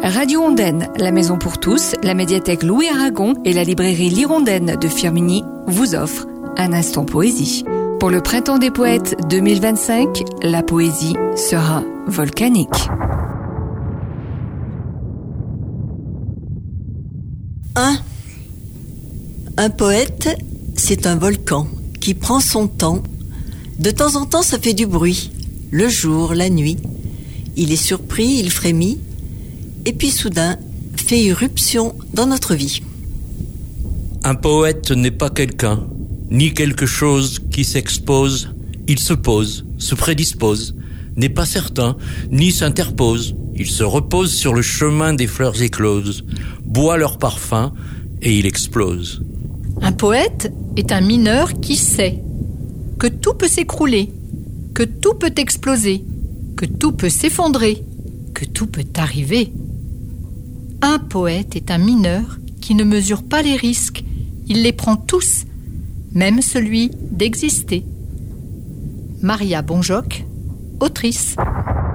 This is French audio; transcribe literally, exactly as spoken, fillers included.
Radio Ondaine, la maison pour tous, la médiathèque Louis Aragon et la librairie L'Hirondelle de Firminy vous offrent un instant poésie. Pour le printemps des poètes deux mille vingt-cinq, la poésie sera volcanique. Un. Un poète, c'est un volcan qui prend son temps. De temps en temps, ça fait du bruit, le jour, la nuit. Il est surpris, il frémit, et puis soudain, fait irruption dans notre vie. Un poète n'est pas quelqu'un, ni quelque chose qui s'expose. Il se pose, se prédispose, n'est pas certain, ni s'interpose. Il se repose sur le chemin des fleurs écloses, boit leur parfum, et il explose. Un poète est un mineur qui sait que tout peut s'écrouler, que tout peut exploser, que tout peut s'effondrer, que tout peut arriver. Un poète est un mineur qui ne mesure pas les risques, il les prend tous, même celui d'exister. Maria Bonjoc, autrice.